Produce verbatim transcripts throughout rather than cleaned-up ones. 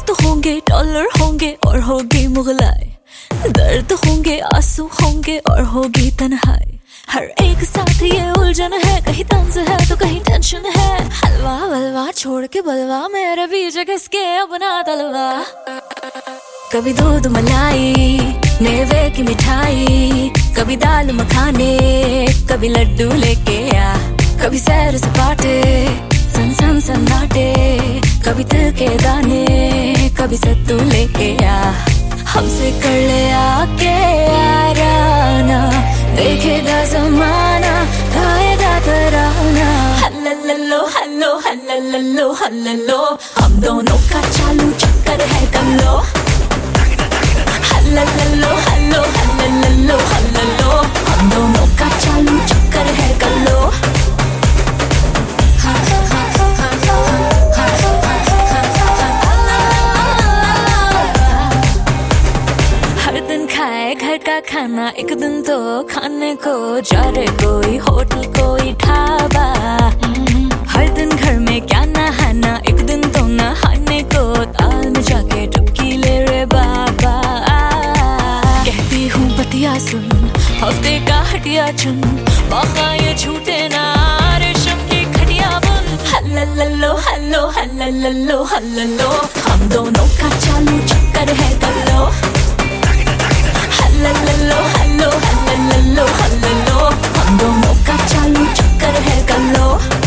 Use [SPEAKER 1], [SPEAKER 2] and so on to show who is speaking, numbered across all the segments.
[SPEAKER 1] दोस्त होंगे, डॉलर होंगे और होगी मुगलाई, दर्द होंगे, आंसू होंगे और होगी तन्हाई। हर एक साथ ये उलझन है, कहीं तंज है तो कहीं टेंशन है। हलवा वलवा छोड़ के बलवा, मेरे पीछे किसके अपना तलवा। कभी दूध मलाई, मेवे की मिठाई, कभी दाल मखाने, कभी लड्डू लेके आ। कभी सैर सपाटे, सन सन सन्नाटे, कभी तिल के दाने, कभी सत्तू लेके आ। हमसे कर ले आके याराना, देखेगा जमाना, गाएगा तराना। हल्लल्लो हल्लो हल्लल्लो हल्लल्लो, हम दोनों का चालू चक्कर है कल्लो। हल्लल्लो हल्लो हल्लल्लो हल्लल्लो, हम दोनों का चालू चक्कर है कल्लो। हर दिन खाए घर का खाना, एक दिन तो खाने को जा रे कोई होटल कोई ढाबा। हर दिन घर में क्या नहाना, एक दिन तो नहाने को ताल में जाके डुबकी ले रे बाबा। कहती हूँ बतिया सुन, हफ्ते का हटिया चुन, मौका ये छूटे ना, रेशम की खटिया बुन। हल्लल्लो हल्लो हल्लल्लो हल्लल्लो, हम दोनों का चालू चक्कर है कल्लो। हल्लल्लो हल्लो हल्लल्लो हल्लल्लो, हम दोनों का चालू चक्कर है कल्लो।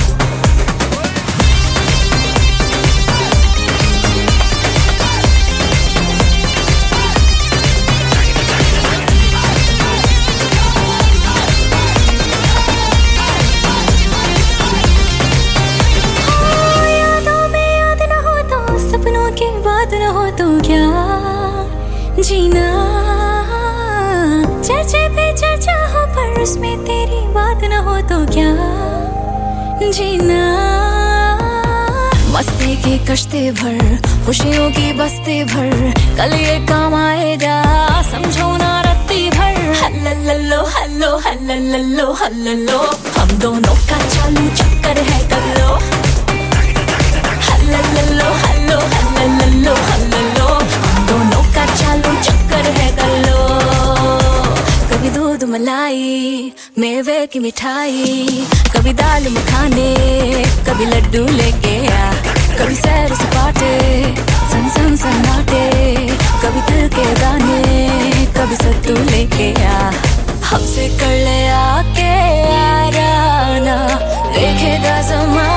[SPEAKER 1] बात न हो तो क्या जीना, चर्चे पे चर्चा हो पर उसमें तेरी बात न हो तो क्या जीना। मस्ती की कश्ते भर, खुशियों की बस्ती भर, कल ये काम आएगा समझो ना रत्ती भर। हल्लल्लो हल्लो हल्लल्लो हल्लल्लो, हम दोनों का चालू चक्कर है कल्लो। हल्लल्लो हल्लो हल्लल्लो हल्लल्लो, हम दोनों का चालू चक्कर है कल्लो। कभी दूध मलाई, मेवे की मिठाई, कभी दाल मखाने, कभी लड्डू लेके आ। कभी सैर सपाटे, सन सन सन्नाटे, कभी तिल के दाने, कभी सत्तू लेके आ। हमसे कर ले आके याराना, देखेगा जमाना।